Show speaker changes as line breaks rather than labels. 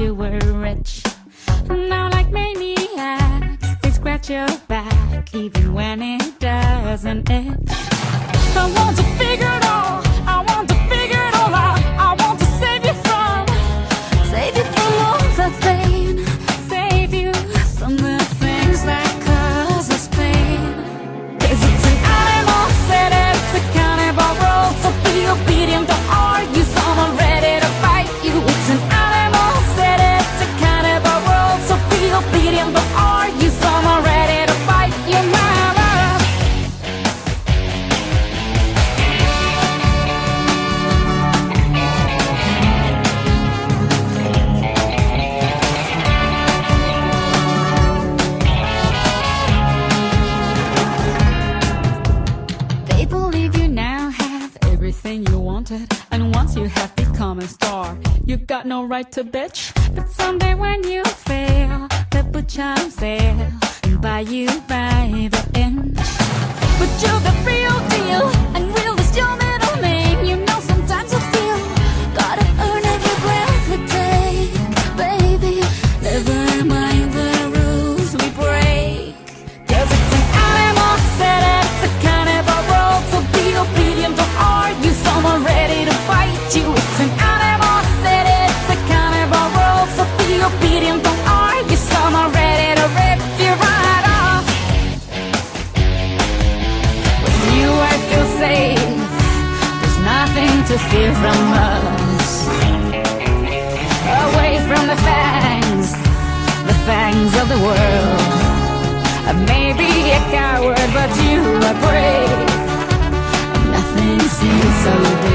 you were rich. Now like maniacs, they scratch your back even when it doesn't itch. I want to figure it all, I want to figure it all out. I want to save you from all the pain, save you from the things that cause us pain. 'Cause it's an animal set, it's a cannibal world, so be obedient, don't argue, someone ready to fight you. It's an animal set, it's a cannibal world, so be obedient, don't argue, someone ready to fight you, mama. They believe you now have everything you wanted, and once you have become a star, you got no right to bitch. But someday when you fail, they'll put you on sale and buy you by the inch. But you're the real deal, and real is your middle name. You know sometimes I feel gotta earn every breath we take, baby. Never mind the rules we break. 'Cause it's an animal set, it's a cannibal world, so be obedient, don't argue, someone ready to fight you. It's an animal set, it's a cannibal world, so be obedient, don't argue, someone ready to rip you right off. With you I feel safe, there's nothing to fear from us. Away from the fangs of the world. I may be a coward, but you are brave. Nothing seems so big.